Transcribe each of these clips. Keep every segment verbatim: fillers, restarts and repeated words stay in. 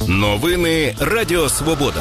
Новини Радіо Свобода.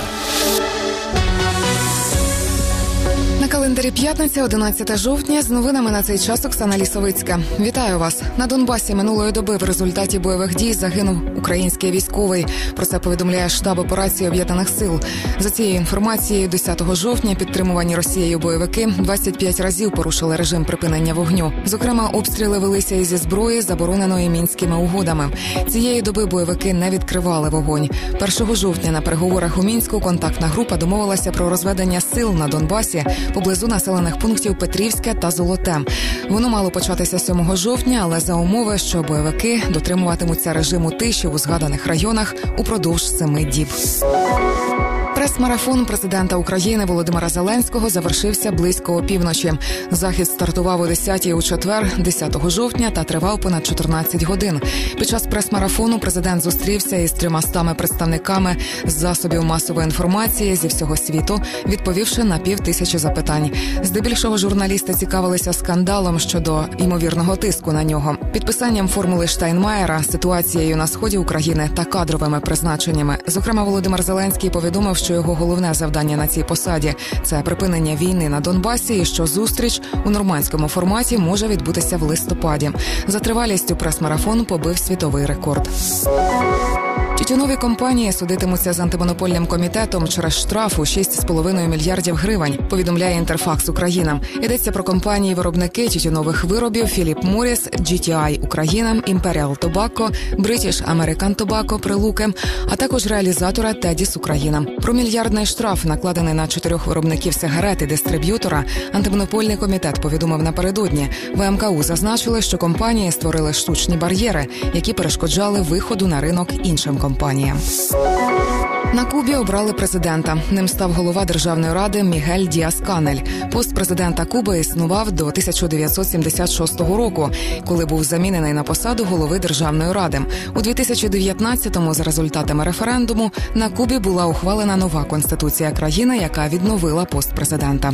На календарі п'ятниця, одинадцяте жовтня, з новинами на цей час Оксана Лісовицька. Вітаю вас. На Донбасі минулої доби в результаті бойових дій загинув український військовий. Про це повідомляє штаб операції Об'єднаних сил. За цією інформацією, десятого жовтня підтримувані Росією бойовики двадцять п'ять разів порушили режим припинення вогню. Зокрема, обстріли велися і зі зброї, забороненої Мінськими угодами. Цієї доби бойовики не відкривали вогонь. першого жовтня на переговорах у Мінську контактна група домовилася про розведення сил на Донбасі поблизу населених пунктів Петрівське та Золоте. Воно мало початися сьомого жовтня, але за умови, що бойовики дотримуватимуться режиму тиші у згаданих районах упродовж семи діб. Прес-марафон президента України Володимира Зеленського завершився близько опівночі. Захід стартував о десятій у четвер, десятого жовтня, та тривав понад чотирнадцять годин. Під час прес-марафону президент зустрівся із трьомастами представниками з засобів масової інформації зі всього світу, відповівши на півтисячі запитань. Здебільшого журналісти цікавилися скандалом щодо ймовірного тиску на нього, підписанням формули Штайнмаєра, ситуацією на сході України та кадровими призначеннями. Зокрема, Володимир Зеленський повідомив, що його головне завдання на цій посаді – це припинення війни на Донбасі і що зустріч у нормандському форматі може відбутися в листопаді. За тривалістю прес-марафон побив світовий рекорд. Тютюнові компанії судитимуться з антимонопольним комітетом через штраф у шість з половиною мільярдів гривень, повідомляє Інтерфакс Україна. Йдеться про компанії-виробники тютюнових виробів Philip Morris, джі ті ай Україна, Imperial Tobacco, British American Tobacco Прилуки, а також реалізатора Teddy's Україна. Про мільярдний штраф, накладений на чотирьох виробників сигарет і дистриб'ютора, антимонопольний комітет повідомив напередодні. В ем ка у зазначили, що компанії створили штучні бар'єри, які перешкоджали виходу на ринок іншим компаніям. На Кубі обрали президента. Ним став голова Державної ради Мігель Діас-Канель. Пост президента Куби існував до тисяча дев'ятсот сімдесят шостого року, коли був замінений на посаду голови Державної ради. У дві тисячі дев'ятнадцятому, за результатами референдуму, на Кубі була ухвалена нова конституція країни, яка відновила пост президента.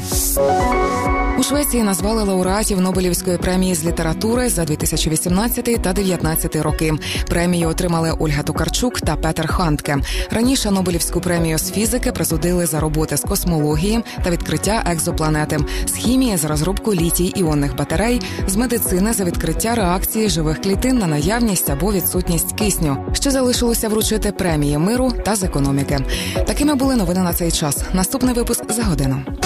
У Швеції назвали лауреатів Нобелівської премії з літератури за дві тисячі вісімнадцятий та дві тисячі дев'ятнадцятий роки. Премію отримали Ольга Токарчук та Петер Хандке. Раніше Нобелівську премію з фізики присудили за роботи з космології та відкриття екзопланети, з хімії за розробку літій-іонних батарей, з медицини за відкриття реакції живих клітин на наявність або відсутність кисню. Ще залишилося вручити премії миру та з економіки. Такими були новини на цей час. Наступний випуск за годину.